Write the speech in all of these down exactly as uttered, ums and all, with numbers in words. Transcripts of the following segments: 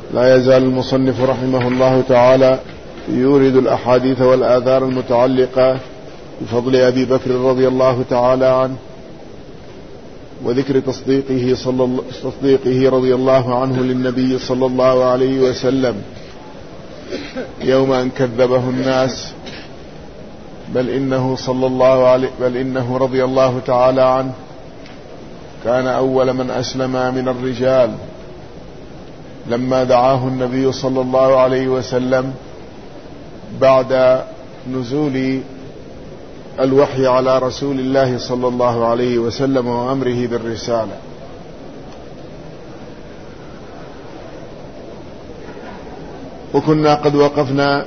لا يزال المصنف رحمه الله تعالى يورد الأحاديث والآثار المتعلقة بفضل أبي بكر رضي الله تعالى عنه وذكر تصديقه, صلى تصديقه رضي الله عنه للنبي صلى الله عليه وسلم يوم أن كذبه الناس، بل إنه صلى الله عليه بل إنه رضي الله تعالى عنه كان أول من أسلم من الرجال لما دعاه النبي صلى الله عليه وسلم بعد نزول الوحي على رسول الله صلى الله عليه وسلم وأمره بالرسالة. وكنا قد وقفنا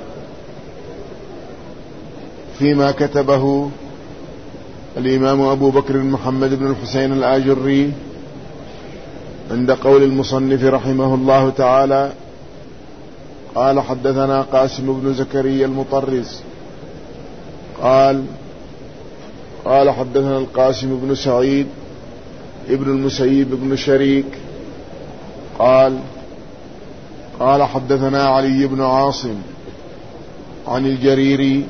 فيما كتبه الإمام أبو بكر محمد بن الحسين الآجري عند قول المصنف رحمه الله تعالى: قال حدثنا قاسم بن زكريا المطرز قال قال حدثنا القاسم بن سعيد ابن المسيب بن شريك قال قال حدثنا علي بن عاصم عن الجريري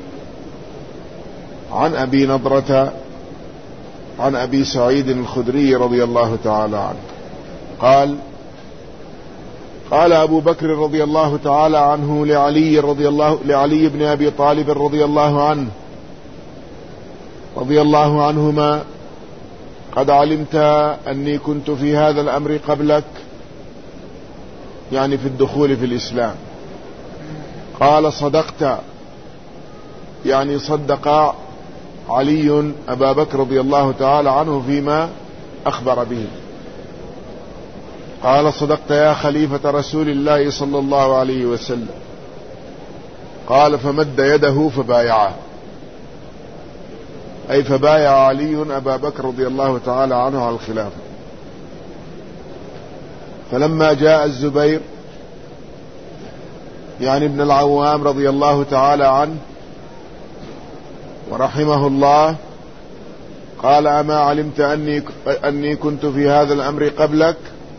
عن أبي نضرة عن أبي سعيد الخدري رضي الله تعالى عنه قال قال أبو بكر رضي الله تعالى عنه لعلي رضي الله لعلي بن أبي طالب رضي الله عنه رضي الله عنهما: قد علمت أني كنت في هذا الأمر قبلك، يعني في الدخول في الإسلام. قال: صدقت، يعني صدق علي أبا بكر رضي الله تعالى عنه فيما أخبر به. قال: صدقت يا خليفة رسول الله صلى الله عليه وسلم. قال: فمد يده فبايعه، أي فبايع علي أبا بكر رضي الله تعالى عنه على الخلافة. فلما جاء الزبير يعني ابن العوام رضي الله تعالى عنه ورحمه الله، قال: أما علمت أني, أني كنت في هذا الأمر قبلك،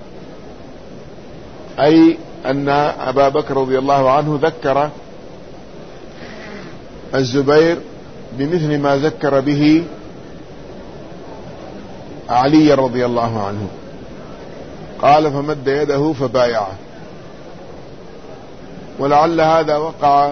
أي أن أبا بكر رضي الله عنه ذكر الزبير بمثل ما ذكر به علي رضي الله عنه. قال: فمد يده فبايعه. ولعل هذا وقع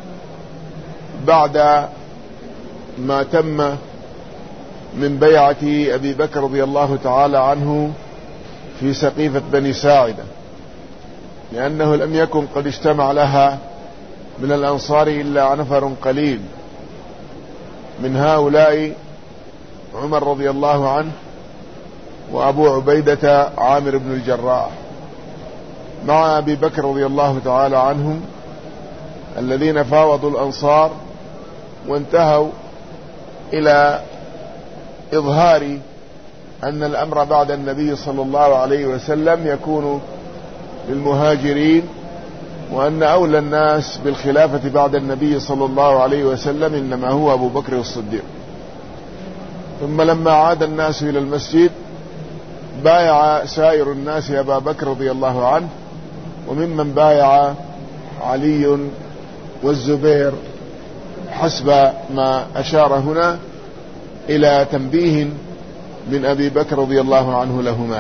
بعد ما تم من بيعة أبي بكر رضي الله تعالى عنه في سقيفة بني ساعدة، لأنه لم يكن قد اجتمع لها من الأنصار إلا نفر قليل، من هؤلاء عمر رضي الله عنه وأبو عبيدة عامر بن الجراح مع أبي بكر رضي الله تعالى عنهم، الذين فاوضوا الأنصار وانتهوا إلى إظهار أن الأمر بعد النبي صلى الله عليه وسلم يكون للمهاجرين، وأن أولى الناس بالخلافة بعد النبي صلى الله عليه وسلم إنما هو أبو بكر الصديق. ثم لما عاد الناس إلى المسجد بايع سائر الناس أبا بكر رضي الله عنه، وممن بايع علي والزبير، حسب ما أشار هنا إلى تنبيه من أبي بكر رضي الله عنه لهما.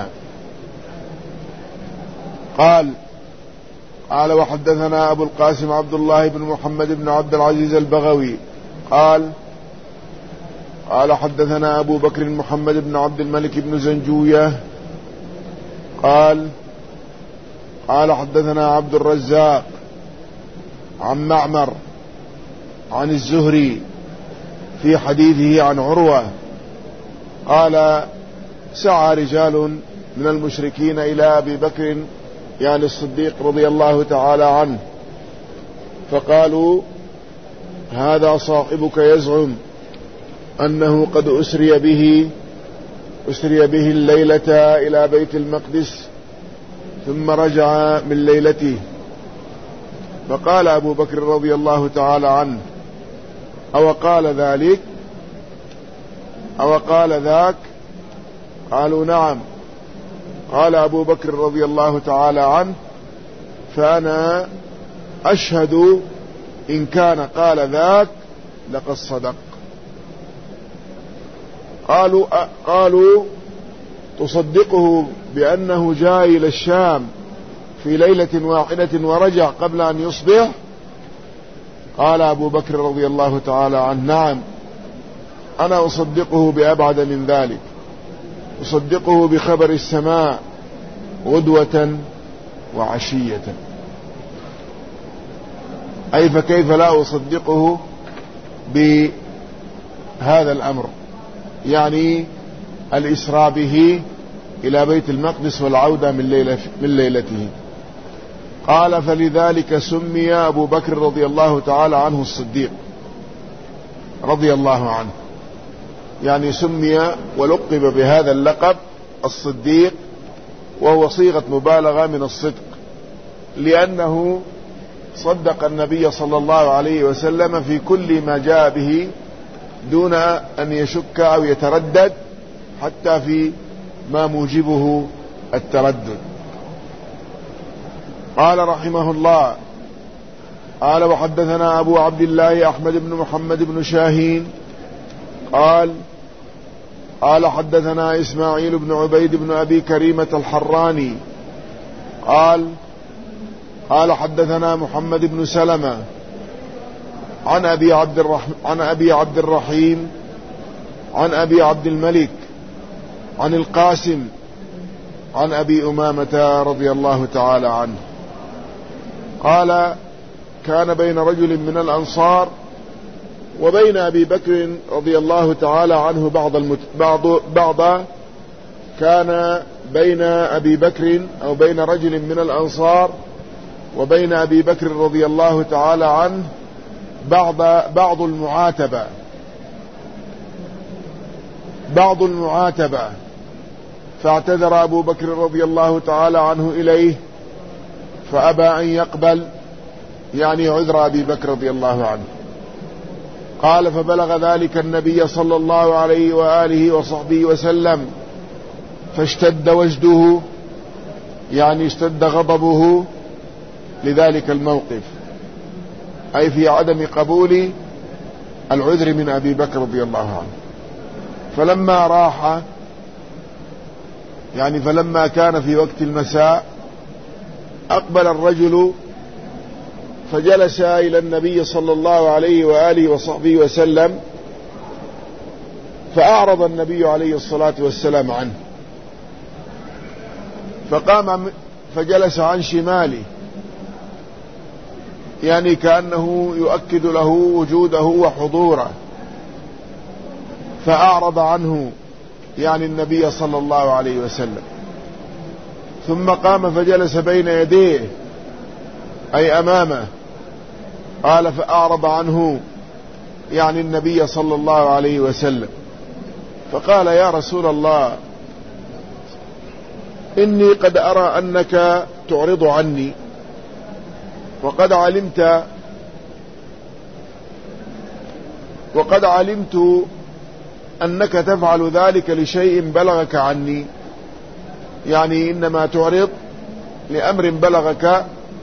قال قال وحدثنا أبو القاسم عبد الله بن محمد بن عبد العزيز البغوي قال قال حدثنا أبو بكر محمد بن عبد الملك بن زنجوية قال قال حدثنا عبد الرزاق عن معمر عن الزهري في حديثه عن عروة قال: سعى رجال من المشركين إلى أبي بكر يعني الصديق رضي الله تعالى عنه، فقالوا: هذا صاحبك يزعم أنه قد أسري به أسري به الليلة إلى بيت المقدس ثم رجع من ليلته. فقال أبو بكر رضي الله تعالى عنه: أو قال ذلك أو قال ذاك؟ قالوا: نعم. قال أبو بكر رضي الله تعالى عنه: فأنا أشهد إن كان قال ذاك لقد صدق. قالوا قالوا تصدقه بأنه جاء إلى الشام في ليلة واحدة ورجع قبل أن يصبح؟ قال أبو بكر رضي الله تعالى عنه: نعم، أنا أصدقه بأبعد من ذلك، أصدقه بخبر السماء غدوة وعشية. أي فكيف لا أصدقه بهذا الأمر، يعني الإسراء به إلى بيت المقدس والعودة من, ليلة من ليلته. قال: فلذلك سمي أبو بكر رضي الله تعالى عنه الصديق رضي الله عنه، يعني سمي ولقب بهذا اللقب الصديق، وهو صيغة مبالغة من الصدق، لأنه صدق النبي صلى الله عليه وسلم في كل ما جاء به دون أن يشك أو يتردد، حتى في ما موجبه التردد. قال رحمه الله: قال: وحدثنا أبو عبد الله أحمد بن محمد بن شاهين قال قال حدثنا إسماعيل بن عبيد بن أبي كريمة الحراني قال قال حدثنا محمد بن سلمة عن أبي عبد الرحمن عن أبي عبد الرحيم عن أبي عبد الملك عن القاسم عن أبي أمامة رضي الله تعالى عنه قال: كان بين رجل من الأنصار وبين أبي بكر رضي الله تعالى عنه بعض المت... بعض بعض كان بين أبي بكر أو بين رجل من الأنصار وبين أبي بكر رضي الله تعالى عنه بعض بعض المعاتبة بعض المعاتبة فاعتذر أبو بكر رضي الله تعالى عنه إليه فأبى أن يقبل، يعني عذر أبي بكر رضي الله عنه. قال: فبلغ ذلك النبي صلى الله عليه وآله وصحبه وسلم فاشتد وجده، يعني اشتد غضبه لذلك الموقف، أي في عدم قبول العذر من أبي بكر رضي الله عنه. فلما راح، يعني فلما كان في وقت المساء، أقبل الرجل فجلس إلى النبي صلى الله عليه وآله وصحبه وسلم، فأعرض النبي عليه الصلاة والسلام عنه، فقام فجلس عن شماله، يعني كأنه يؤكد له وجوده وحضوره، فأعرض عنه يعني النبي صلى الله عليه وسلم. ثم قام فجلس بين يديه أي أمامه، قال: فأعرض عنه يعني النبي صلى الله عليه وسلم، فقال: يا رسول الله، إني قد أرى أنك تعرض عني، وقد علمت وقد علمت أنك تفعل ذلك لشيء بلغك عني، يعني إنما تعرض لأمر بلغك،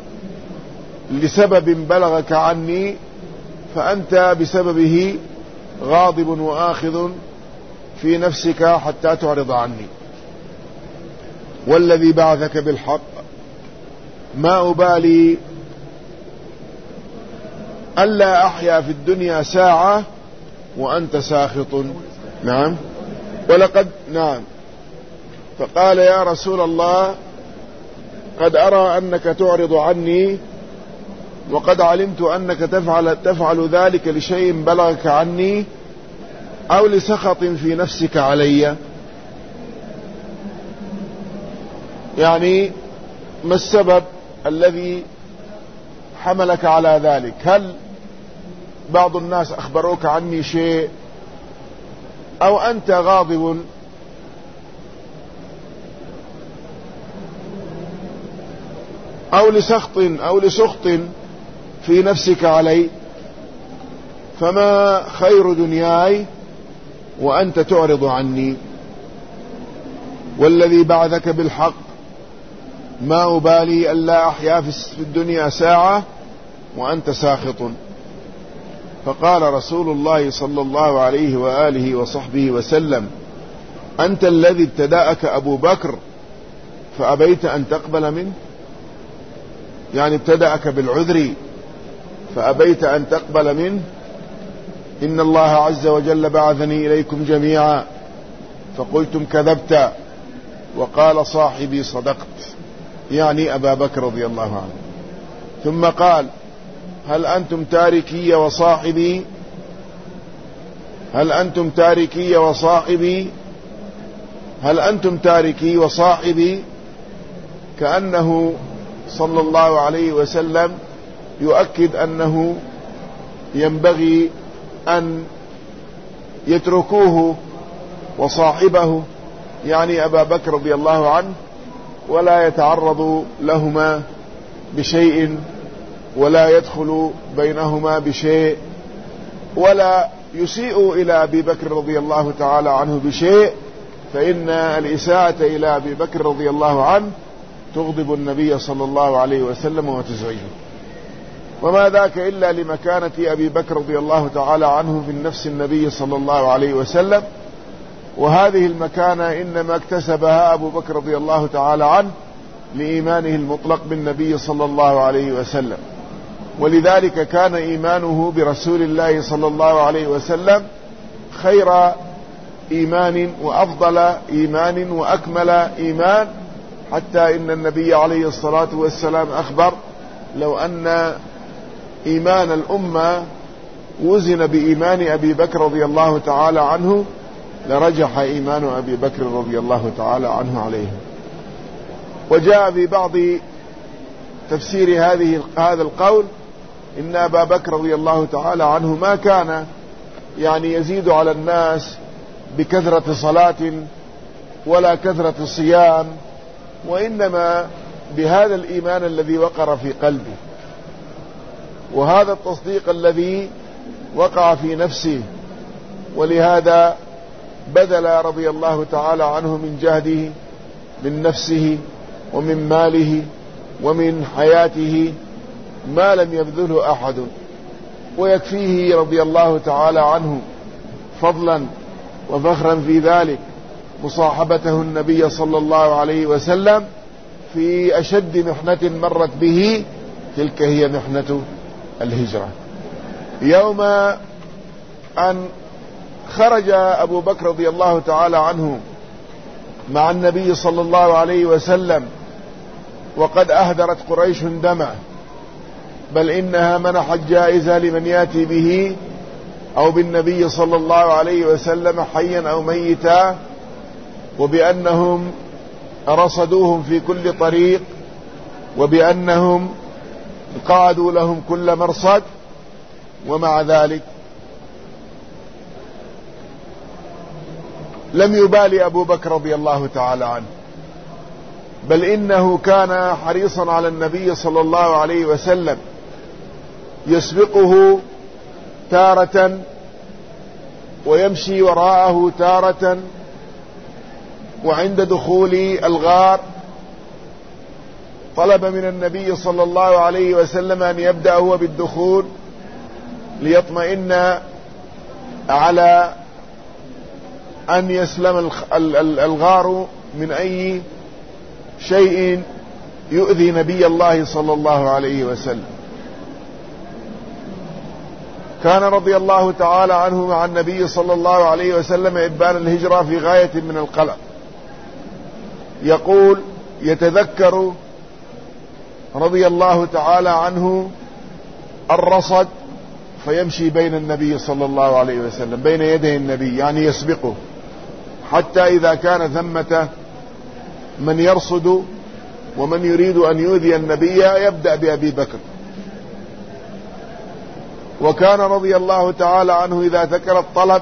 لسبب بلغك عني، فأنت بسببه غاضب وآخذ في نفسك حتى تعرض عني. والذي بعثك بالحق ما أبالي ألا أحيا في الدنيا ساعة وأنت ساخط. نعم ولقد نعم فقال: يا رسول الله، قد أرى أنك تعرض عني، وقد علمت أنك تفعل, تفعل ذلك لشيء بلغك عني أو لسخط في نفسك علي، يعني ما السبب الذي حملك على ذلك؟ هل بعض الناس أخبروك عني شيء، أو أنت غاضب أو لسخط أو لسخط في نفسك علي؟ فما خير دنياي وأنت تعرض عني؟ والذي بعثك بالحق ما أبالي ألا أحيا في الدنيا ساعة وأنت ساخط. فقال رسول الله صلى الله عليه وآله وصحبه وسلم: أنت الذي ابتدأك أبو بكر فأبيت أن تقبل منه، يعني ابتدأك بالعذر فأبيت أن تقبل منه. إن الله عز وجل بعثني إليكم جميعا فقلتم كذبت، وقال صاحبي صدقت، يعني أبا بكر رضي الله عنه. ثم قال: هل أنتم تاركي وصاحبي هل أنتم تاركي وصاحبي هل أنتم تاركي وصاحبي كأنه صلى الله عليه وسلم يؤكد أنه ينبغي أن يتركوه وصاحبه، يعني أبا بكر رضي الله عنه، ولا يتعرض لهما بشيء ولا يدخل بينهما بشيء ولا يسيء إلى أبي بكر رضي الله تعالى عنه بشيء، فإن الإساءة إلى أبي بكر رضي الله عنه تغضب النبي صلى الله عليه وسلم وتزعجه. وما ذاك إلا لمكانة أبي بكر رضي الله تعالى عنه في النفس النبي صلى الله عليه وسلم، وهذه المكانة إنما اكتسبها أبو بكر رضي الله تعالى عنه لإيمانه المطلق بالنبي صلى الله عليه وسلم، ولذلك كان إيمانه برسول الله صلى الله عليه وسلم خير إيمان وأفضل إيمان وأكمل إيمان، حتى إن النبي عليه الصلاة والسلام أخبر: لو أن إيمان الأمة وزن بإيمان أبي بكر رضي الله تعالى عنه لرجح إيمان أبي بكر رضي الله تعالى عنه عليه. وجاء في بعض تفسير هذه هذا القول إن أبا بكر رضي الله تعالى عنه ما كان يعني يزيد على الناس بكثرة صلاة ولا كثرة صيام، وإنما بهذا الإيمان الذي وقر في قلبه وهذا التصديق الذي وقع في نفسه، ولهذا بذل رضي الله تعالى عنه من جهده من نفسه ومن ماله ومن حياته ما لم يبذله أحد. ويكفيه رضي الله تعالى عنه فضلا وفخرا في ذلك مصاحبته النبي صلى الله عليه وسلم في أشد محنة مرت به، تلك هي محنة الهجرة. يوم أن خرج أبو بكر رضي الله تعالى عنه مع النبي صلى الله عليه وسلم وقد أهدرت قريش دمه، بل إنها منحت جائزة لمن يأتي به أو بالنبي صلى الله عليه وسلم حيا أو ميتا، وبأنهم رصدوهم في كل طريق، وبأنهم قعدوا لهم كل مرصد. ومع ذلك لم يبالي أبو بكر رضي الله تعالى عنه، بل إنه كان حريصا على النبي صلى الله عليه وسلم، يسبقه تارة ويمشي وراءه تارة. وعند دخول الغار طلب من النبي صلى الله عليه وسلم أن يبدأ هو بالدخول ليطمئن على أن يسلم الغار من أي شيء يؤذي نبي الله صلى الله عليه وسلم. كان رضي الله تعالى عنه مع النبي صلى الله عليه وسلم إبان الهجرة في غاية من القلق. يقول يتذكر رضي الله تعالى عنه الرصد فيمشي بين النبي صلى الله عليه وسلم بين يدي النبي، يعني يسبقه، حتى إذا كان ثمة من يرصد ومن يريد أن يؤذي النبي يبدأ بأبي بكر. وكان رضي الله تعالى عنه إذا ذكر الطلب،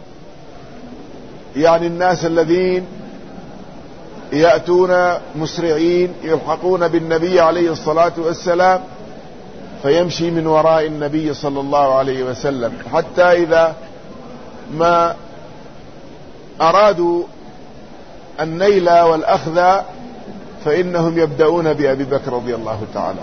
يعني الناس الذين يأتون مسرعين يلحقون بالنبي عليه الصلاة والسلام، فيمشي من وراء النبي صلى الله عليه وسلم، حتى إذا ما أرادوا النيل والأخذ فإنهم يبدأون بأبي بكر رضي الله تعالى.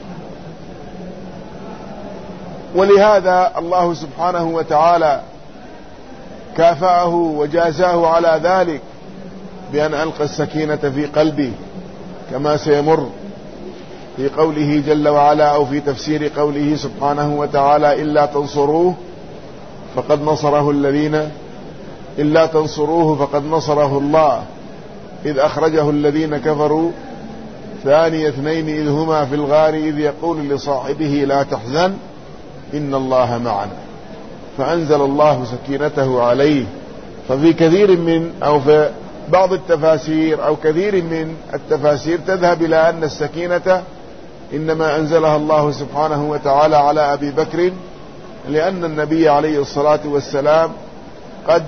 ولهذا الله سبحانه وتعالى كافأه وجازاه على ذلك بأن ألقى السكينة في قلبه، كما سيمر في قوله جل وعلا أو في تفسير قوله سبحانه وتعالى: إلا تنصروه فقد نصره الذين إلا تنصروه فقد نصره الله إذ أخرجه الذين كفروا ثاني اثنين إذ هما في الغار إذ يقول لصاحبه لا تحزن إن الله معنا فأنزل الله سكينته عليه. ففي كثير من أو في بعض التفاسير أو كثير من التفاسير تذهب إلى أن السكينة إنما أنزلها الله سبحانه وتعالى على أبي بكر، لأن النبي عليه الصلاة والسلام قد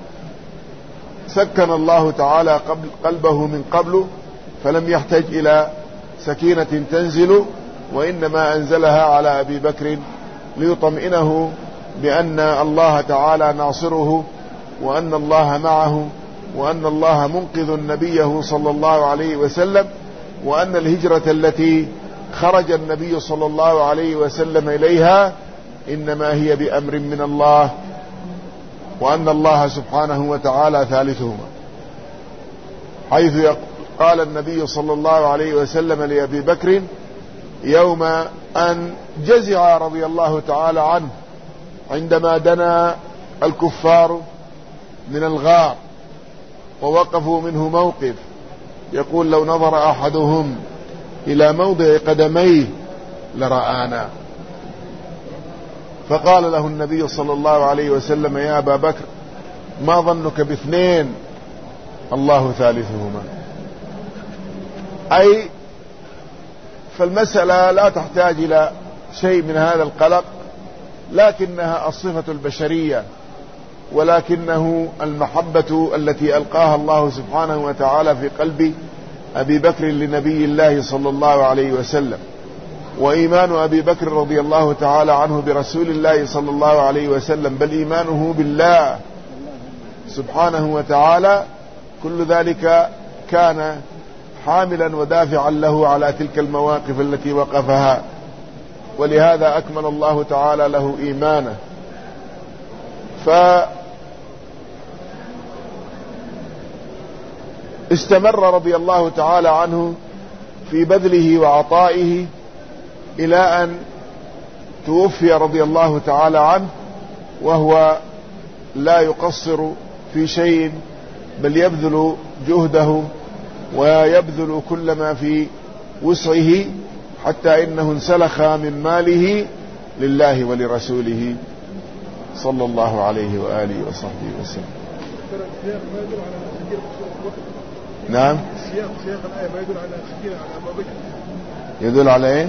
سكن الله تعالى قلبه من قبل، فلم يحتاج إلى سكينة تنزل، وإنما أنزلها على أبي بكر ليطمئنه بأن الله تعالى ناصره، وأن الله معه، وأن الله منقذ نبيه صلى الله عليه وسلم، وأن الهجرة التي خرج النبي صلى الله عليه وسلم إليها إنما هي بأمر من الله، وأن الله سبحانه وتعالى ثالثهما، حيث قال النبي صلى الله عليه وسلم لأبي بكر يوم أن جزع رضي الله تعالى عنه عندما دنا الكفار من الغار ووقفوا منه موقف، يقول: لو نظر أحدهم إلى موضع قدميه لرآنا. فقال له النبي صلى الله عليه وسلم: يا أبا بكر ما ظنك باثنين الله ثالثهما. أي فالمسألة لا تحتاج إلى شيء من هذا القلق، لكنها الصفة البشرية، ولكنه المحبة التي ألقاها الله سبحانه وتعالى في قلب أبي بكر لنبي الله صلى الله عليه وسلم، وإيمان أبي بكر رضي الله تعالى عنه برسول الله صلى الله عليه وسلم، بل إيمانه بالله سبحانه وتعالى، كل ذلك كان حاملا ودافعا له على تلك المواقف التي وقفها، ولهذا أكمل الله تعالى له إيمانه. فاستمر رضي الله تعالى عنه في بذله وعطائه إلى أن توفي رضي الله تعالى عنه وهو لا يقصر في شيء، بل يبذل جهده ويبذل كل ما في وسعه، حتى إنه انسلخ من ماله لله ولرسوله صلى الله عليه وآله وصحبه وسلم. نعم، سياق سياق الآية ما يدل على سكينة على أبا بكر، يدل على إيه؟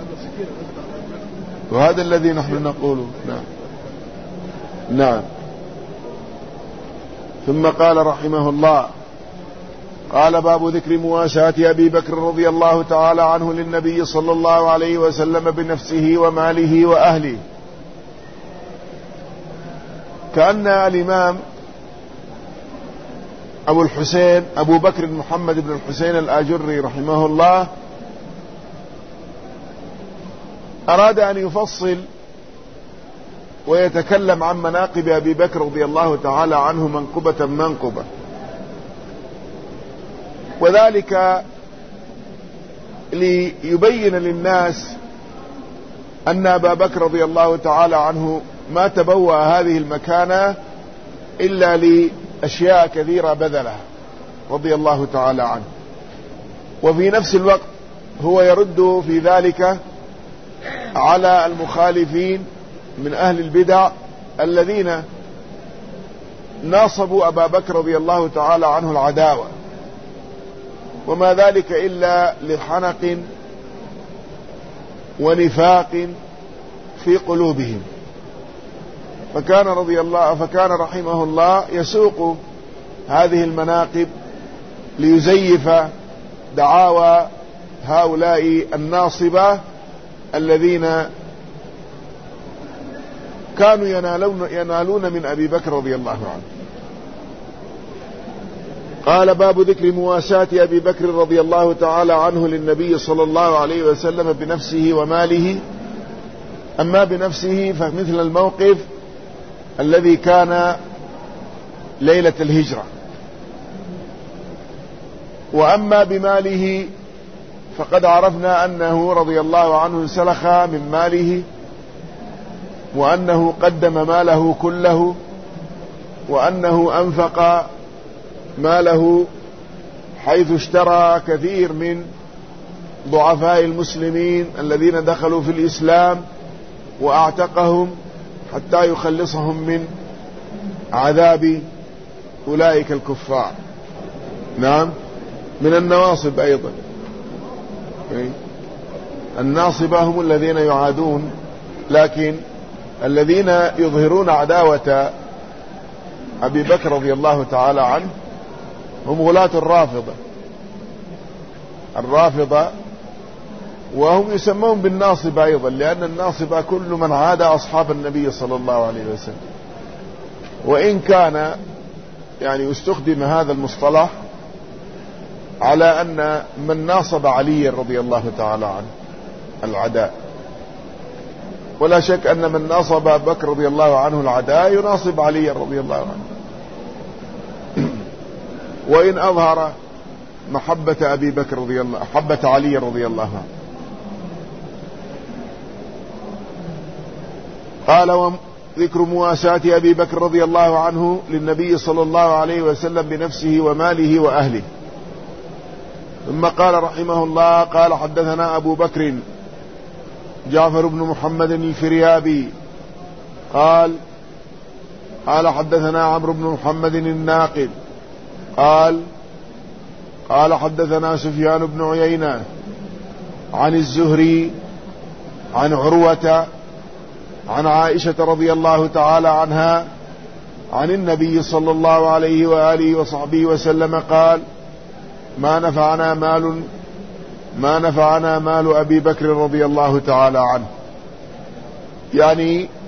وهذا الذي نحن نقوله. نعم نعم. ثم قال رحمه الله: قال باب ذكر مواساة أبي بكر رضي الله تعالى عنه للنبي صلى الله عليه وسلم بنفسه وماله وأهله. كأن الإمام أبو الحسين أبو بكر محمد بن الحسين الآجري رحمه الله أراد أن يفصل ويتكلم عن مناقب أبي بكر رضي الله تعالى عنه منقبة منقبة، وذلك ليبين للناس أن أبا بكر رضي الله تعالى عنه ما تبوأ هذه المكانة إلا لأشياء كثيرة بذلها رضي الله تعالى عنه، وفي نفس الوقت هو يرد في ذلك على المخالفين من أهل البدع الذين ناصبوا أبا بكر رضي الله تعالى عنه العداوة، وما ذلك إلا لحنق ونفاق في قلوبهم. فكان رضي الله فكان رحمه الله يسوق هذه المناقب ليزيف دعاوى هؤلاء الناصبة الذين كانوا ينالون, ينالون من أبي بكر رضي الله عنه. قال باب ذكر مواساة أبي بكر رضي الله تعالى عنه للنبي صلى الله عليه وسلم بنفسه وماله. أما بنفسه فمثل الموقف الذي كان ليلة الهجرة، وأما بماله فقد عرفنا أنه رضي الله عنه سلخ من ماله، وأنه قدم ماله كله، وأنه أنفق ماله حيث اشترى كثير من ضعفاء المسلمين الذين دخلوا في الإسلام وأعتقهم حتى يخلصهم من عذاب أولئك الكفار. نعم، من النواصب أيضا. الناصبة هم الذين يعادون، لكن الذين يظهرون عداوة أبي بكر رضي الله تعالى عنه هم غلاة الرافضة الرافضة وهم يسمون بالناصبة أيضا، لأن الناصبة كل من عاد أصحاب النبي صلى الله عليه وسلم. وإن كان يعني يستخدم هذا المصطلح على أن من ناصب علي رضي الله تعالى عنه العداء، ولا شك أن من ناصب أبي بكر رضي الله عنه العداء يناصب علي رضي الله عنه، وإن أظهر محبة أبي بكر رضي الله محبة علي رضي الله عنه. قال ذكر مواساة أبي بكر رضي الله عنه للنبي صلى الله عليه وسلم بنفسه وماله وأهله. ثم قال رحمه الله: قال حدثنا أبو بكر جعفر بن محمد الفريابي قال قال حدثنا عمرو بن محمد الناقد قال قال حدثنا سفيان بن عيينة عن الزهري عن عروة عن عائشة رضي الله تعالى عنها عن النبي صلى الله عليه وآله وصحبه وسلم قال: ما نفعنا مال ما نفعنا مال أبي بكر رضي الله تعالى عنه. يعني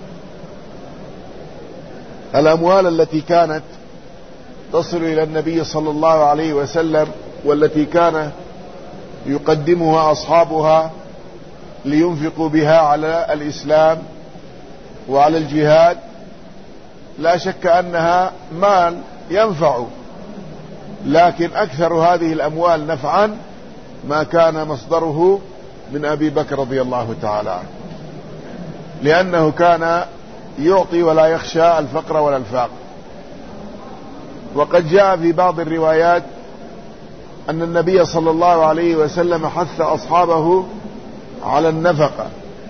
الأموال التي كانت تصل إلى النبي صلى الله عليه وسلم والتي كان يقدمها أصحابها لينفقوا بها على الإسلام وعلى الجهاد، لا شك أنها مال ينفع، لكن أكثر هذه الأموال نفعا ما كان مصدره من أبي بكر رضي الله تعالى عنه، لأنه كان يعطي ولا يخشى الفقر ولا الفاقر. وقد جاء في بعض الروايات أن النبي صلى الله عليه وسلم حث أصحابه على النفقة،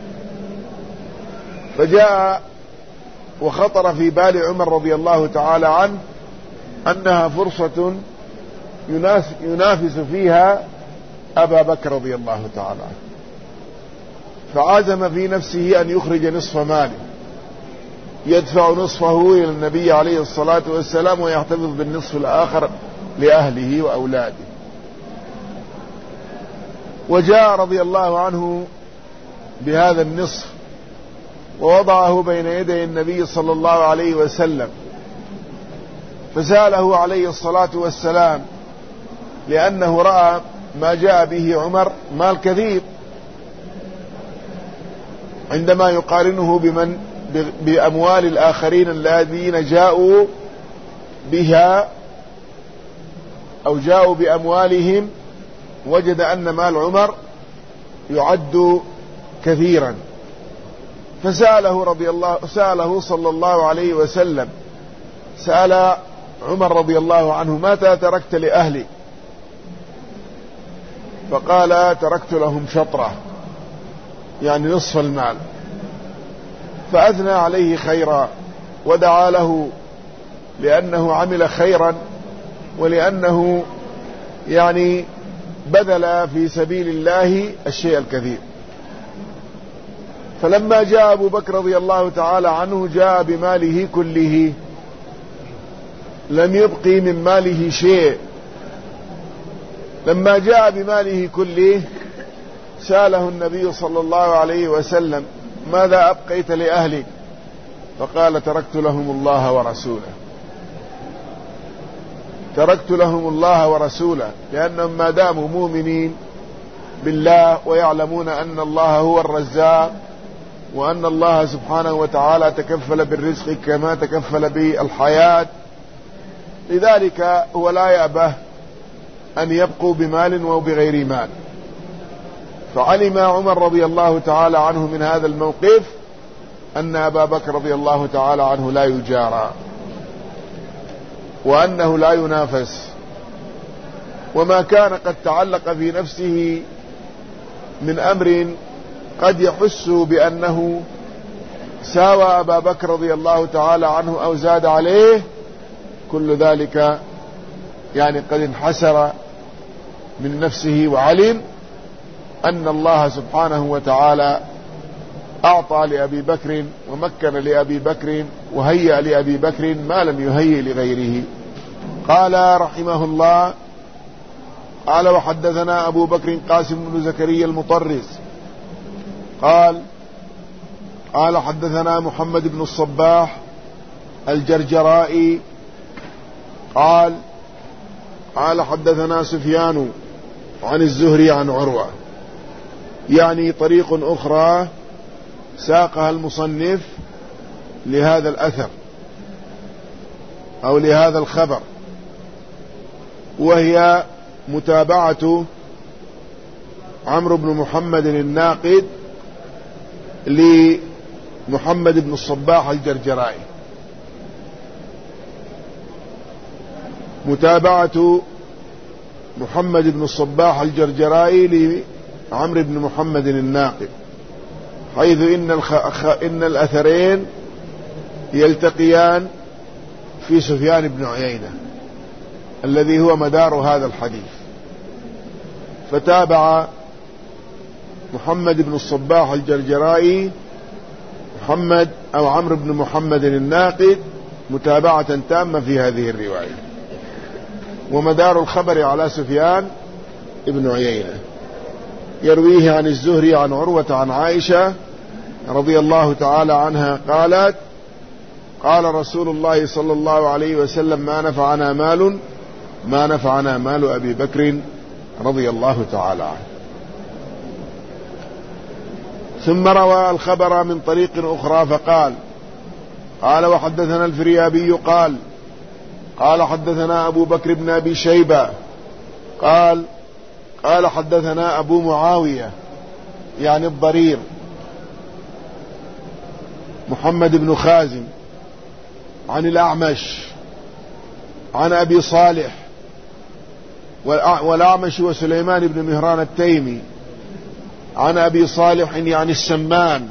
فجاء وخطر في بال عمر رضي الله تعالى عنه أنها فرصة ينافس فيها أبا بكر رضي الله تعالى عنه، فعزم في نفسه أن يخرج نصف ماله يدفع نصفه إلى النبي عليه الصلاة والسلام ويحتفظ بالنصف الآخر لأهله وأولاده. وجاء رضي الله عنه بهذا النصف ووضعه بين يدي النبي صلى الله عليه وسلم، فسأله عليه الصلاة والسلام لأنه رأى ما جاء به عمر مال كثير عندما يقارنه بمن بأموال الآخرين الذين جاءوا بها أو جاءوا بأموالهم، وجد أن مال عمر يعد كثيرا، فسأله رضي الله سأله صلى الله عليه وسلم سأل عمر رضي الله عنه: متى تركت لأهلي؟ فقال: تركت لهم شطرة، يعني نصف المال. فأثنى عليه خيرا ودعا له لأنه عمل خيرا ولأنه يعني بذل في سبيل الله الشيء الكثير. فلما جاء أبو بكر رضي الله تعالى عنه جاء بماله كله، لم يبقي من ماله شيء. لما جاء بماله كله سأله النبي صلى الله عليه وسلم: ماذا أبقيت لأهلك؟ فقال: تركت لهم الله ورسوله. تركت لهم الله ورسوله، لأنهم ما داموا مؤمنين بالله ويعلمون أن الله هو الرزاق، وأن الله سبحانه وتعالى تكفل بالرزق كما تكفل بالحياة، لذلك هو لا يأبه أن يبقوا بمال وبغير مال. فعلم عمر رضي الله تعالى عنه من هذا الموقف أن أبا بكر رضي الله تعالى عنه لا يجارى، وأنه لا ينافس، وما كان قد تعلق في نفسه من أمر قد يحس بأنه ساوى أبا بكر رضي الله تعالى عنه أو زاد عليه، كل ذلك يعني قد انحسر من نفسه، وعلم أن الله سبحانه وتعالى أعطى لأبي بكر ومكن لأبي بكر وهيأ لأبي بكر ما لم يهيئ لغيره. قال رحمه الله: قال وحدثنا أبو بكر قاسم بن زكريا المطرز قال قال حدثنا محمد بن الصباح الجرجرائي قال قال حدثنا سفيان عن الزهري عن عروة، يعني طريق أخرى ساقها المصنف لهذا الأثر أو لهذا الخبر، وهي متابعة عمرو بن محمد الناقد لمحمد بن الصباح الجرجرائي، متابعة محمد بن الصباح الجرجرائي لعمرو بن محمد الناقد، حيث إن, الخ... إن الأثرين يلتقيان في سفيان بن عيينة الذي هو مدار هذا الحديث. فتابع محمد بن الصباح الجرجرائي محمد أو عمرو بن محمد الناقد متابعة تامة في هذه الرواية، ومدار الخبر على سفيان بن عيينة، يرويه عن الزهري عن عروة عن عائشة رضي الله تعالى عنها قالت: قال رسول الله صلى الله عليه وسلم: ما نفعنا مال ما نفعنا مال أبي بكر رضي الله تعالى عنه. ثم روى الخبر من طريق أخرى فقال: قال وحدثنا الفريابي قال قال حدثنا أبو بكر بن أبي شيبة قال قال حدثنا أبو معاوية يعني الضرير محمد بن خازم عن الأعمش عن أبي صالح، والأعمش وسليمان بن مهران التيمي، عن أبي صالح يعني السمان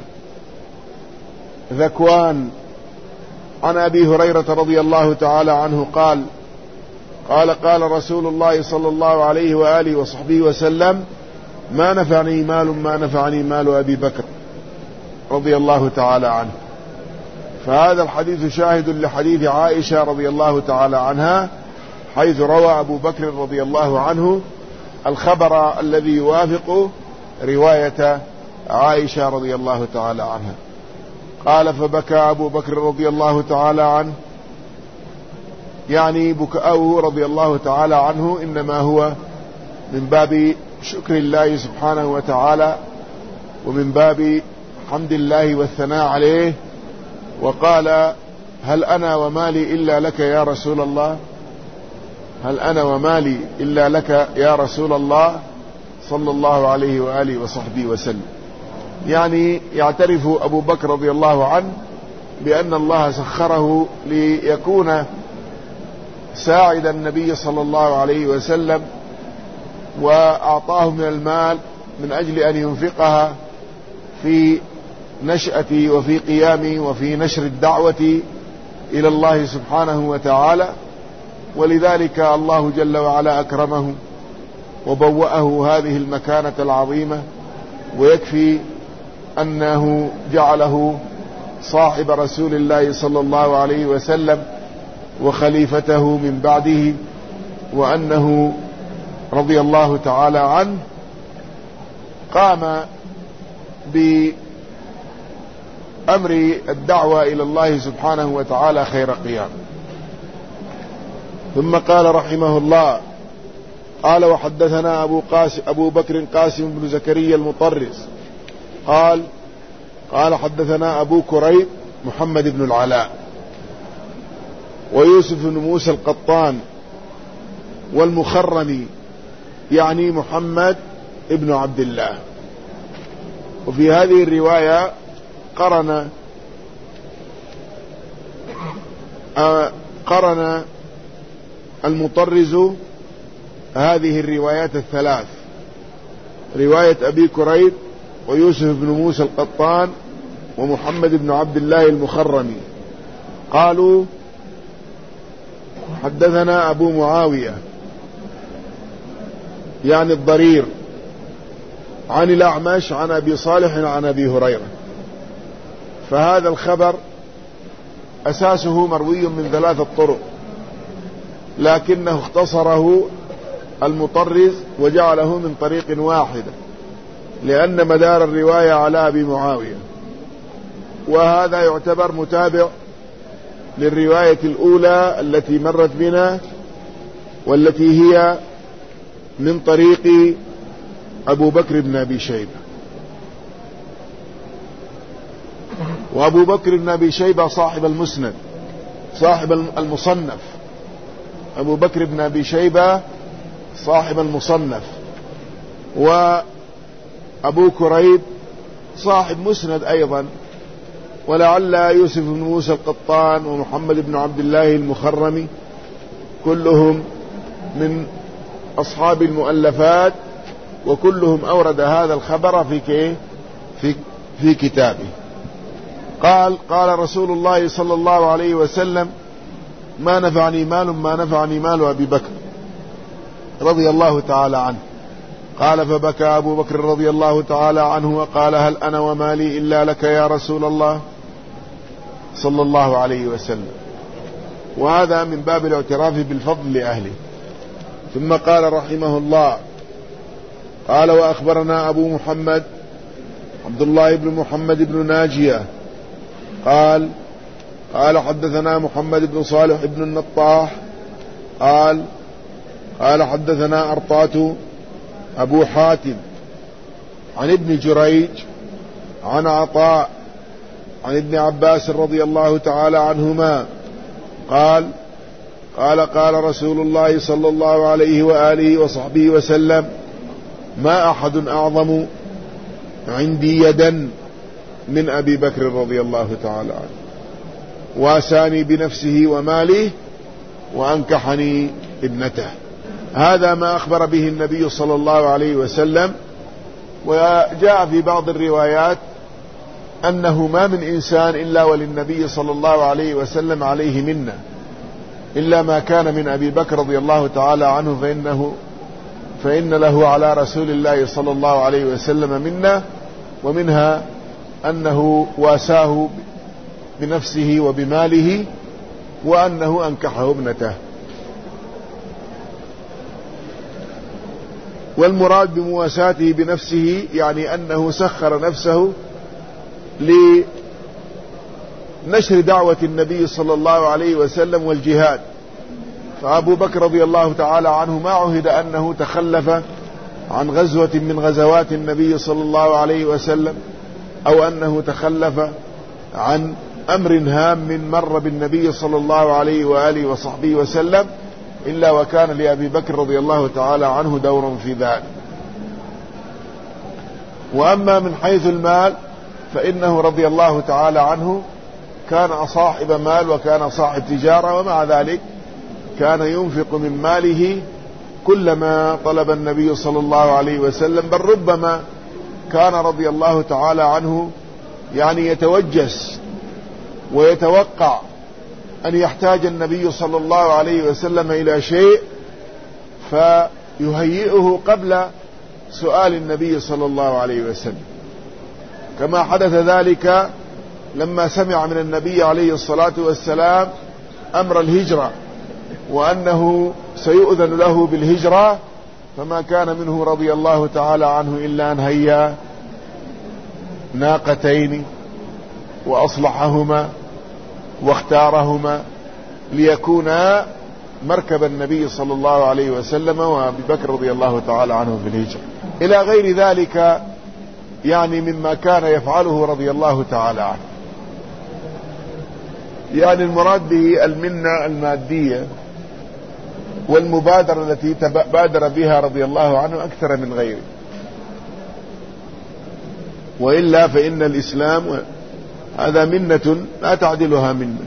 ذكوان، عن أبي هريرة رضي الله تعالى عنه قال قال قال رسول الله صلى الله عليه وآله وصحبه وسلم: ما نفعني مال ما نفعني مال أبي بكر رضي الله تعالى عنه. فهذا الحديث شاهد لحديث عائشة رضي الله تعالى عنها، حيث روى أبو بكر رضي الله عنه الخبر الذي يوافق رواية عائشة رضي الله تعالى عنها. قال: فبكى أبو بكر رضي الله تعالى عنه، يعني بكاؤه رضي الله تعالى عنه إنما هو من باب شكر الله سبحانه وتعالى، ومن باب حمد الله والثناء عليه، وقال: هل أنا ومالي إلا لك يا رسول الله، هل أنا ومالي إلا لك يا رسول الله صلى الله عليه وآله وصحبه وسلم. يعني يعترف أبو بكر رضي الله عنه بأن الله سخره ليكون ساعد النبي صلى الله عليه وسلم، وأعطاه من المال من أجل أن ينفقها في نشأة وفي قيام وفي نشر الدعوة إلى الله سبحانه وتعالى، ولذلك الله جل وعلا أكرمه وبوأه هذه المكانة العظيمة، ويكفي أنه جعله صاحب رسول الله صلى الله عليه وسلم وخليفته من بعده، وأنه رضي الله تعالى عنه قام بأمر الدعوة إلى الله سبحانه وتعالى خير قيام. ثم قال رحمه الله: قال وحدثنا أبو, قاسم أبو بكر قاسم بن زكريا المطرس قال قال حدثنا أبو كريب محمد بن العلاء ويوسف بن موسى القطان والمخرمي يعني محمد ابن عبد الله. وفي هذه الرواية قرن آه قرن المطرز هذه الروايات الثلاث: رواية أبي كريب ويوسف بن موسى القطان ومحمد بن عبد الله المخرمي. قالوا: حدثنا أبو معاوية يعني الضرير عن الأعمش عن أبي صالح عن أبي هريرة. فهذا الخبر أساسه مروي من ثلاثة طرق، لكنه اختصره المطرز وجعله من طريق واحدة لأن مدار الرواية على أبي معاوية، وهذا يعتبر متابع للرواية الأولى التي مرت بنا والتي هي من طريق أبو بكر بن أبي شيبة. وأبو بكر بن أبي شيبة صاحب المسند صاحب المصنف، أبو بكر بن أبي شيبة صاحب المصنف، وأبو كريب صاحب مسند أيضا، ولعل يوسف بن موسى القطان ومحمد بن عبد الله المخرمي كلهم من أصحاب المؤلفات، وكلهم أورد هذا الخبر في في في كتابه. قال قال رسول الله صلى الله عليه وسلم: ما نفعني مال ما نفعني مال أبي بكر رضي الله تعالى عنه. قال: فبكى أبو بكر رضي الله تعالى عنه وقال: هل أنا ومالي إلا لك يا رسول الله صلى الله عليه وسلم. وهذا من باب الاعتراف بالفضل لأهله. ثم قال رحمه الله: قال وأخبرنا أبو محمد عبد الله بن محمد بن ناجية قال قال حدثنا محمد بن صالح بن النطاح قال قال حدثنا أرطاة أبو حاتم عن ابن جريج عن عطاء عن ابن عباس رضي الله تعالى عنهما قال قال قال رسول الله صلى الله عليه وآله وصحبه وسلم: ما أحد أعظم عندي يدا من أبي بكر رضي الله تعالى عنه، واساني بنفسه وماله وأنكحني ابنته. هذا ما أخبر به النبي صلى الله عليه وسلم. وجاء في بعض الروايات أنه ما من إنسان إلا وللنبي صلى الله عليه وسلم عليه منة، إلا ما كان من أبي بكر رضي الله تعالى عنه فإنه فإن له على رسول الله صلى الله عليه وسلم منة، ومنها أنه واساه بنفسه وبماله وأنه أنكحه ابنته. والمراد بمواساته بنفسه يعني أنه سخر نفسه لنشر دعوة النبي صلى الله عليه وسلم والجهاد. فأبو بكر رضي الله تعالى عنه ما عهد أنه تخلف عن غزوة من غزوات النبي صلى الله عليه وسلم، أو أنه تخلف عن أمر هام مر بالنبي صلى الله عليه وآله وصحبه وسلم، إلا وكان لأبي بكر رضي الله تعالى عنه دور في ذلك. وأما من حيث المال فإنه رضي الله تعالى عنه كان صاحب مال وكان صاحب تجارة، ومع ذلك كان ينفق من ماله كلما طلب النبي صلى الله عليه وسلم، بل ربما كان رضي الله تعالى عنه يعني يتوجس ويتوقع أن يحتاج النبي صلى الله عليه وسلم إلى شيء فيهيئه قبل سؤال النبي صلى الله عليه وسلم، كما حدث ذلك لما سمع من النبي عليه الصلاة والسلام أمر الهجرة وأنه سيؤذن له بالهجرة، فما كان منه رضي الله تعالى عنه إلا أن هيا ناقتين وأصلحهما واختارهما ليكونا مركب النبي صلى الله عليه وسلم وأبي بكر رضي الله تعالى عنه في الهجرة، إلى غير ذلك يعني مما كان يفعله رضي الله تعالى عنه. يعني المراد به المنة المادية والمبادرة التي بادر بها رضي الله عنه أكثر من غيره، وإلا فإن الإسلام هذا منة لا تعدلها منة.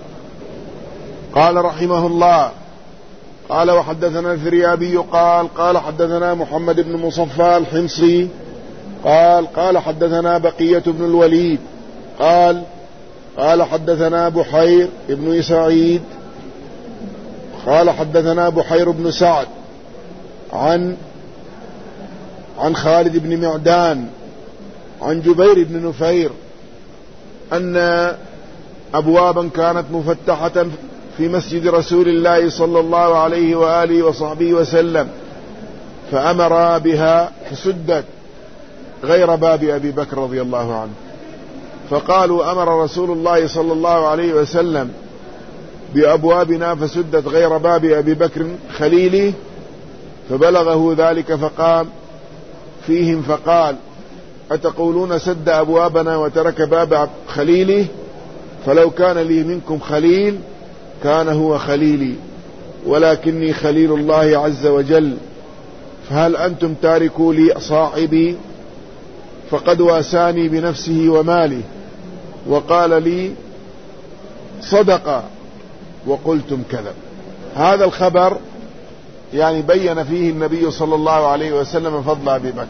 قال رحمه الله: قال وحدثنا الفريابي قال قال حدثنا محمد بن مصفى الحمصي قال قال حدثنا بقية بن الوليد قال قال حدثنا بحير بن سعيد قال حدثنا بحير بن سعد عن عن خالد بن معدان عن جبير بن نفير أن أبوابا كانت مفتحة في مسجد رسول الله صلى الله عليه وآله وصحبه وسلم، فأمر بها فسدت غير باب أبي بكر رضي الله عنه، فقالوا أمر رسول الله صلى الله عليه وسلم بأبوابنا فسدت غير باب أبي بكر خليلي، فبلغه ذلك فقام فيهم فقال: أتقولون سد أبوابنا وترك باب خليلي؟ فلو كان لي منكم خليل كان هو خليلي، ولكني خليل الله عز وجل، فهل أنتم تاركوا لي صاحبي؟ فقد واساني بنفسه وماله وقال لي صدق وقلتم كذب. هذا الخبر يعني بين فيه النبي صلى الله عليه وسلم فضل أبي بكر،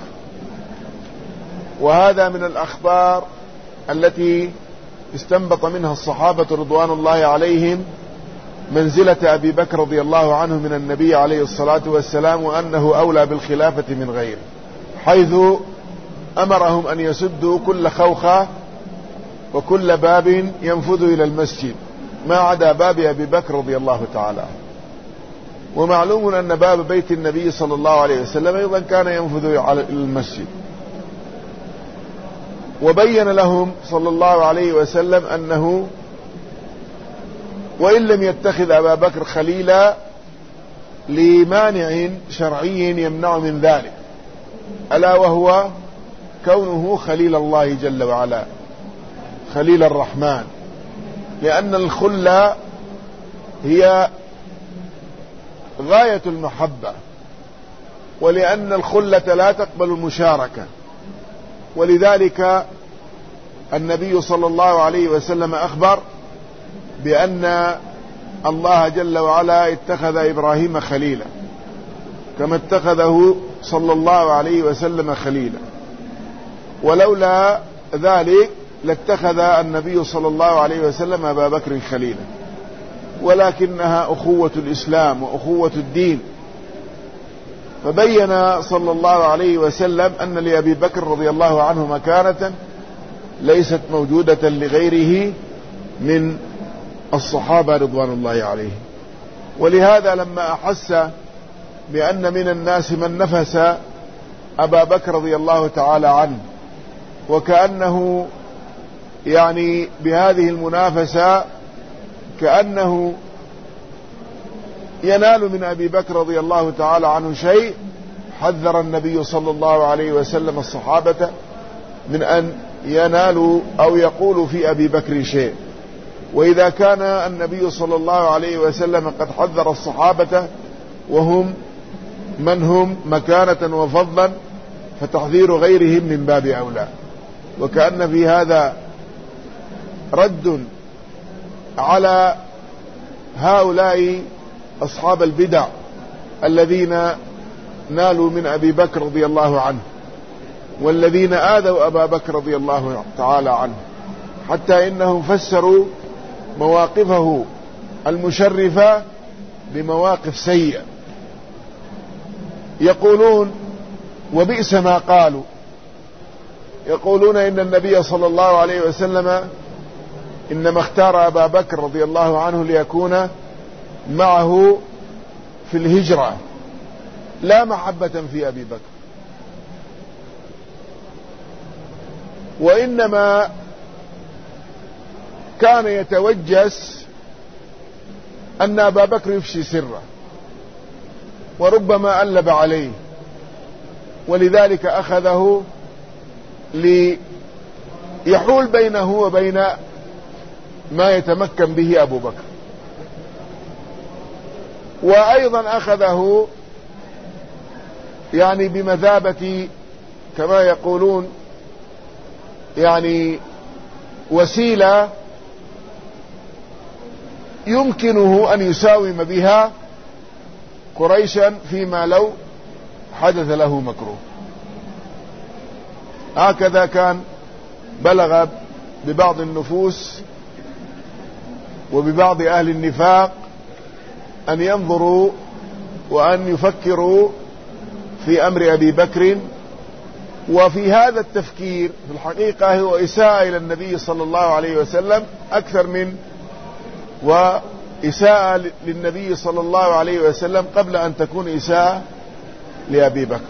وهذا من الأخبار التي استنبط منها الصحابة رضوان الله عليهم منزلة أبي بكر رضي الله عنه من النبي عليه الصلاة والسلام، وأنه أولى بالخلافة من غيره، حيث أمرهم أن يسدوا كل خوخة وكل باب ينفذ إلى المسجد ما عدا باب أبي بكر رضي الله تعالى عنه. ومعلوم أن باب بيت النبي صلى الله عليه وسلم أيضا كان ينفذ إلى المسجد. وبين لهم صلى الله عليه وسلم أنه وإن لم يتخذ أبا بكر خليلا لمانع شرعي يمنع من ذلك، ألا وهو كونه خليل الله جل وعلا، خليل الرحمن، لأن الخلة هي غاية المحبة، ولأن الخلة لا تقبل المشاركة، ولذلك النبي صلى الله عليه وسلم أخبر بأن الله جل وعلا اتخذ إبراهيم خليلا كما اتخذه صلى الله عليه وسلم خليلا، ولولا ذلك لاتخذ النبي صلى الله عليه وسلم أبا بكر خليلا، ولكنها أخوة الإسلام وأخوة الدين. فبين صلى الله عليه وسلم أن لأبي بكر رضي الله عنه مكانة ليست موجودة لغيره من الصحابة رضوان الله عليهم. ولهذا لما أحس بأن من الناس من نفس أبا بكر رضي الله تعالى عنه، وكأنه يعني بهذه المنافسة كأنه ينال من أبي بكر رضي الله تعالى عنه شيء، حذر النبي صلى الله عليه وسلم الصحابة من أن ينالوا أو يقولوا في أبي بكر شيء. وإذا كان النبي صلى الله عليه وسلم قد حذر الصحابة وهم من هم مكانة وفضلا، فتحذير غيرهم من باب أولى. وكأن في هذا رد على هؤلاء أصحاب البدع الذين نالوا من أبي بكر رضي الله عنه، والذين آذوا أبا بكر رضي الله تعالى عنه، حتى إنهم فسروا مواقفه المشرفة بمواقف سيئة. يقولون وبئس ما قالوا، يقولون إن النبي صلى الله عليه وسلم إنما اختار أبا بكر رضي الله عنه ليكون معه في الهجرة لا محبة في أبي بكر، وإنما كان يتوجس أن أبا بكر يفشي سره وربما ألب عليه، ولذلك أخذه ليحول بينه وبين ما يتمكن به أبو بكر. وأيضا أخذه يعني بمثابة كما يقولون يعني وسيلة يمكنه أن يساوم بها قريشا فيما لو حدث له مكروه. هكذا كان بلغ ببعض النفوس وببعض أهل النفاق أن ينظروا وأن يفكروا في أمر أبي بكر، وفي هذا التفكير في الحقيقة هو إساءة إلى النبي صلى الله عليه وسلم أكثر من وإساءة للنبي صلى الله عليه وسلم قبل أن تكون إساءة لأبي بكر.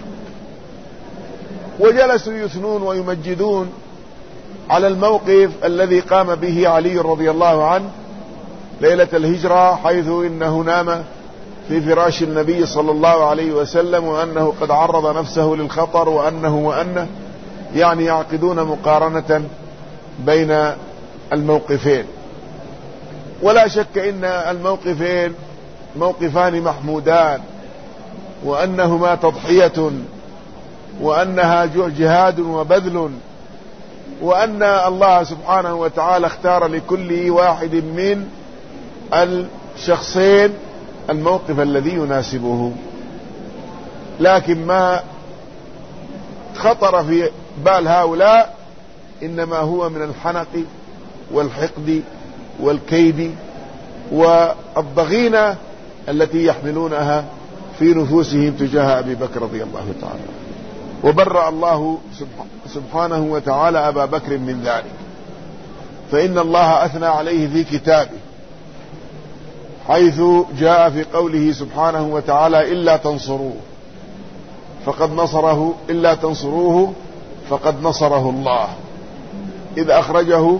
وجلسوا يثنون ويمجدون على الموقف الذي قام به علي رضي الله عنه ليلة الهجرة، حيث إنه نام في فراش النبي صلى الله عليه وسلم، وأنه قد عرض نفسه للخطر، وأنه وأنه يعني يعقدون مقارنة بين الموقفين. ولا شك إن الموقفين موقفان محمودان، وأنهما تضحية، وأنها جهاد وبذل، وأن الله سبحانه وتعالى اختار لكل واحد من الشخصين الموقف الذي يناسبه. لكن ما خطر في بال هؤلاء إنما هو من الحنق والحقد والكيد والضغينة التي يحملونها في نفوسهم تجاه أبي بكر رضي الله تعالى. وبرأ الله سبحانه وتعالى أبا بكر من ذلك، فإن الله أثنى عليه في كتابه، حيث جاء في قوله سبحانه وتعالى إلا تنصروه فقد نصره إلا تنصروه فقد نصره الله إذ أخرجه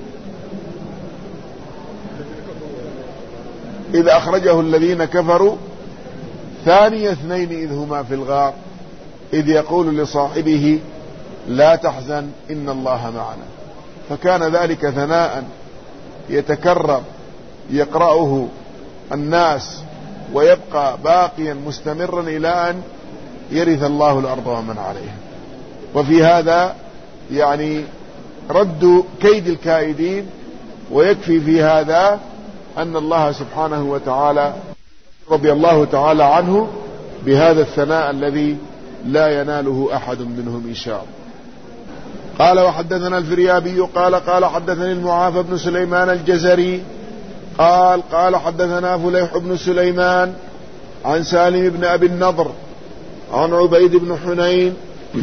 إذ أخرجه الذين كفروا ثاني اثنين إذ هما في الغار إذ يقول لصاحبه لا تحزن إن الله معنا. فكان ذلك ثناء يتكرر يقرأه الناس ويبقى باقيا مستمرا إلى أن يرث الله الأرض ومن عليها. وفي هذا يعني رد كيد الكائدين، ويكفي في هذا أن الله سبحانه وتعالى رضي الله تعالى عنه بهذا الثناء الذي لا يناله أحد منهم إن شاء الله. قال وحدثنا الفريابي قال قال حدثني المعافى بن سليمان الجزري قال قال حدثنا فليح بن سليمان عن سالم بن أبي النضر عن عبيد بن حنين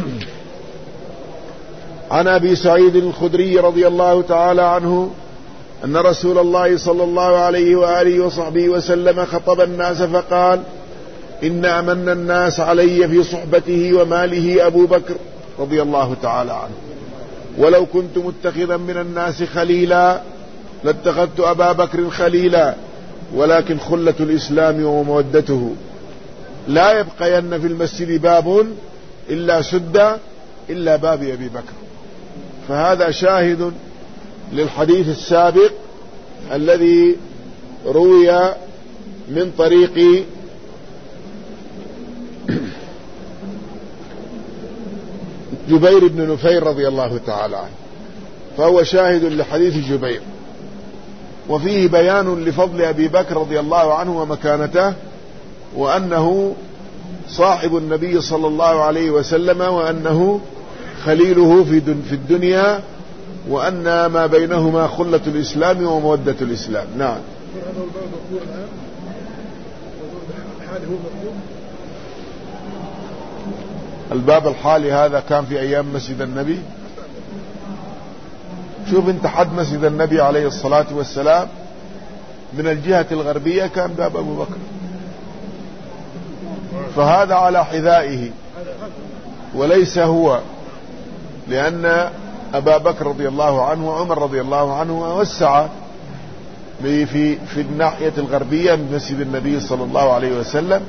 عن أبي سعيد الخدري رضي الله تعالى عنه أن رسول الله صلى الله عليه وآله وصحبه وسلم خطب الناس فقال إن أمن الناس علي في صحبته وماله أبو بكر رضي الله تعالى عنه، ولو كنت متخذا من الناس خليلا لاتخذت أبا بكر خليلا، ولكن خلة الإسلام ومودته لا يبقين في المسجد باب إلا سد إلا باب أبي بكر. فهذا شاهد للحديث السابق الذي روي من طريق جبير بن نفير رضي الله تعالى عنه، فهو شاهد لحديث جبير، وفيه بيان لفضل أبي بكر رضي الله عنه ومكانته، وأنه صاحب النبي صلى الله عليه وسلم، وأنه خليله في الدنيا، وأن ما بينهما خلة الإسلام ومودة الإسلام. نعم. الباب الحالي هذا كان في أيام مسجد النبي. شوف انت حد مسجد النبي عليه الصلاة والسلام من الجهة الغربية كان باب أبو بكر، فهذا على حذائه وليس هو، لأن أبا بكر رضي الله عنه وعمر رضي الله عنه وسع في في الناحية الغربية من مسجد النبي صلى الله عليه وسلم،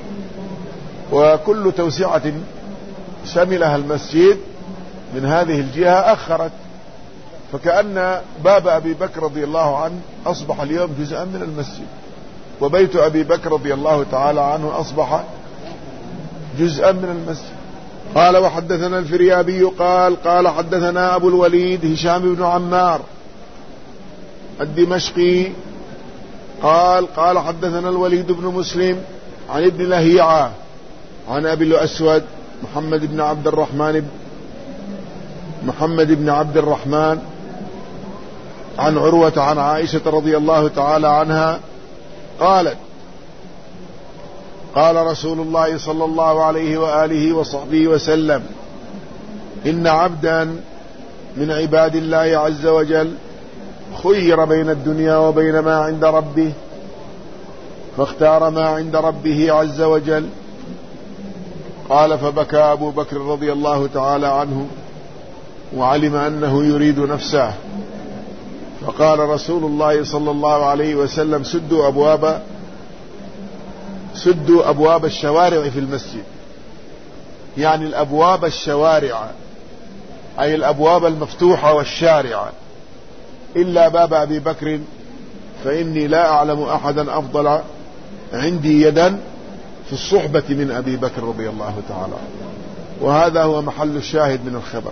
وكل توسعة شملها المسجد من هذه الجهة أخرت، فكأن باب أبي بكر رضي الله عنه أصبح اليوم جزءا من المسجد، وبيت أبي بكر رضي الله تعالى عنه أصبح جزءا من المسجد. قال وحدثنا الفريابي قال قال حدثنا أبو الوليد هشام بن عمار الدمشقي قال قال حدثنا الوليد بن مسلم عن ابن لهيعة عن أبي الأسود محمد بن عبد الرحمن محمد بن عبد الرحمن عن عروة عن عائشة رضي الله تعالى عنها قالت قال رسول الله صلى الله عليه وآله وصحبه وسلم إن عبدا من عباد الله عز وجل خير بين الدنيا وبين ما عند ربه فاختار ما عند ربه عز وجل. قال فبكى أبو بكر رضي الله تعالى عنه وعلم أنه يريد نفسه، فقال رسول الله صلى الله عليه وسلم سدوا أبواب سدوا أبواب الشوارع في المسجد، يعني الأبواب الشوارع أي الأبواب المفتوحة والشارعة، إلا باب أبي بكر فإني لا أعلم أحدا أفضل عندي يدا في الصحبة من أبي بكر رضي الله تعالى عنه. وهذا هو محل الشاهد من الخبر.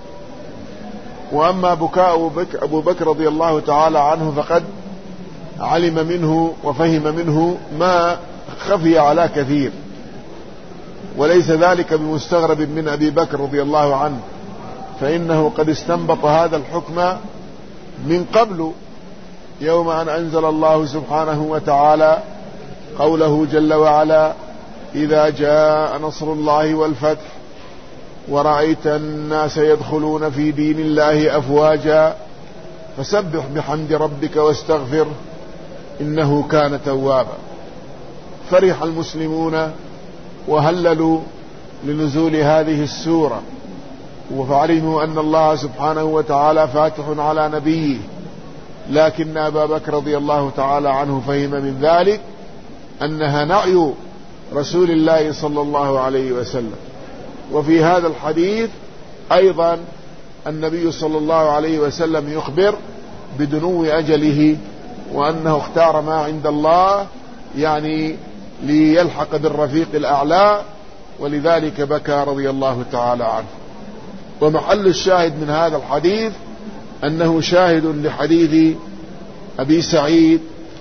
وأما بكاء أبو بكر رضي الله تعالى عنه فقد علم منه وفهم منه ما خفي على كثير، وليس ذلك بمستغرب من أبي بكر رضي الله عنه، فإنه قد استنبط هذا الحكم من قبل، يوم أن أنزل الله سبحانه وتعالى قوله جل وعلا إذا جاء نصر الله والفتح ورأيت الناس يدخلون في دين الله أفواجا فسبح بحمد ربك واستغفر إنه كان توابا. فرح المسلمون وهللوا لنزول هذه السورة، وفعلموا أن الله سبحانه وتعالى فاتح على نبيه، لكن أبا بكر رضي الله تعالى عنه فهم من ذلك أنها نعي رسول الله صلى الله عليه وسلم. وفي هذا الحديث أيضا النبي صلى الله عليه وسلم يخبر بدنو أجله، وأنه اختار ما عند الله يعني ليلحق بالرفيق الأعلى، ولذلك بكى رضي الله تعالى عنه. ومحل الشاهد من هذا الحديث أنه شاهد لحديث أبي سعيد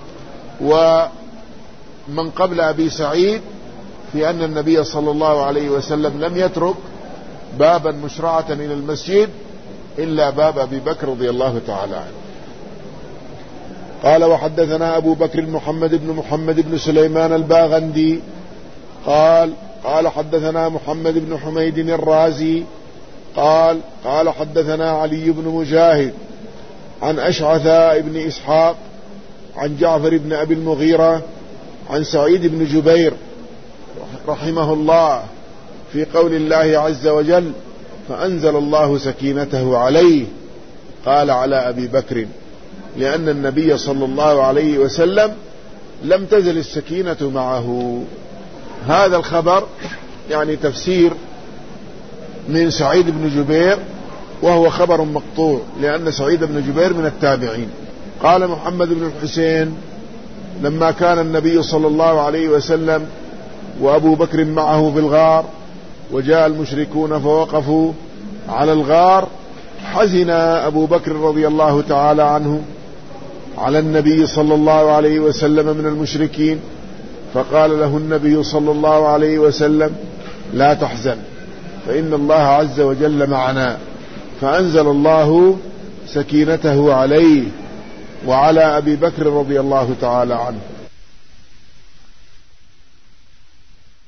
ومن قبل أبي سعيد في أن النبي صلى الله عليه وسلم لم يترك بابا مشرعة إلى المسجد إلا باب أبي بكر رضي الله تعالى عنه. قال وحدثنا أبو بكر محمد بن محمد بن سليمان الباغندي قال قال حدثنا محمد بن حميد الرازي قال قال حدثنا علي بن مجاهد عن أشعث بن إسحاق عن جعفر بن أبي المغيرة عن سعيد بن جبير رحمه الله في قول الله عز وجل فأنزل الله سكينته عليه، قال على أبي بكر، لأن النبي صلى الله عليه وسلم لم تزل السكينة معه. هذا الخبر يعني تفسير من سعيد بن جبير، وهو خبر مقطوع لأن سعيد بن جبير من التابعين. قال محمد بن الحسين لما كان النبي صلى الله عليه وسلم وأبو بكر معه في الغار وجاء المشركون فوقفوا على الغار حزن أبو بكر رضي الله تعالى عنه على النبي صلى الله عليه وسلم من المشركين، فقال له النبي صلى الله عليه وسلم لا تحزن فإن الله عز وجل معنا، فأنزل الله سكينته عليه وعلى أبي بكر رضي الله تعالى عنه.